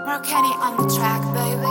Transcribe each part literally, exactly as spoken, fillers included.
Kenny on the track, baby.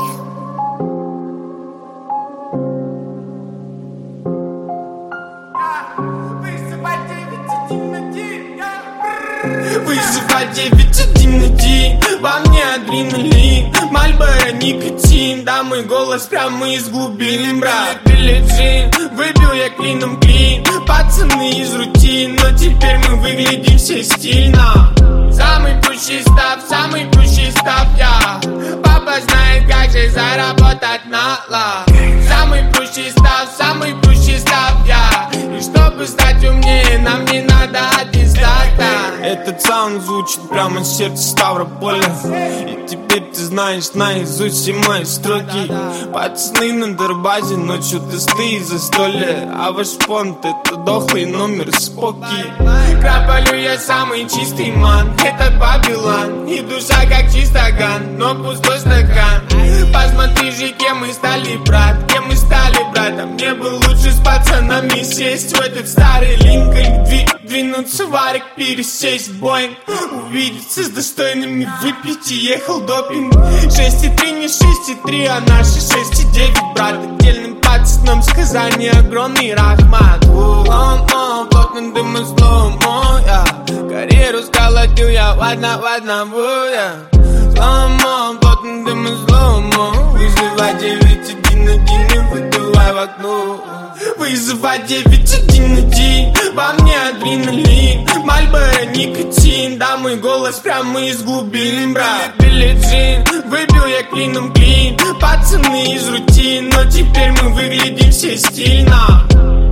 Вызывай девять один один, во мне адреналин, Мальборо, никотин, да мой голос прямо из глубин, брат. Билли Джин, выбил я клином клин, пацаны из рутин, но теперь мы выглядим все стильно. Самый пущий став, самый пущий став я. Папа знает, как же заработать на лав. Самый пущий став, самый пущий став я. И чтобы стать умнее, нам не надо аттестата. Этот саунд звучит прямо с сердца Ставрополя. И теперь ты знаешь наизусть все мои строки. Пацаны на Дорбазе, ночью тесты из застолья. А ваш фонд это дохлый номер споки. Краполю я самый чистый ман, это Бабилан. И душа как чистоган, но пустой стакан. Посмотри же, кем мы стали, брат, кем мы стали, братом. Мне бы лучше с пацанами сесть в этот старый Линкольн, дви двинуться в Арик, пересесть в Боинг, увидеться с достойными, выпить и ехал допинг. Шесть и три не шесть и три, а наши шесть и девять, брат. Отдельным пацанам сказание огромный рахмат. Ломо, плотно дым и сломо, я карьеру сколотил я в одна в одного, я. Сломо, плотно дым и сломо. Вызывай девять один один и выдувай в окно. Вызывай девять один один, во мне адреналин, Мальборо, никотин, да мой голос прямо из глубин, брат. Билли Джин, выбил я клином клин, пацаны из рутин, но теперь мы выглядим все стильно.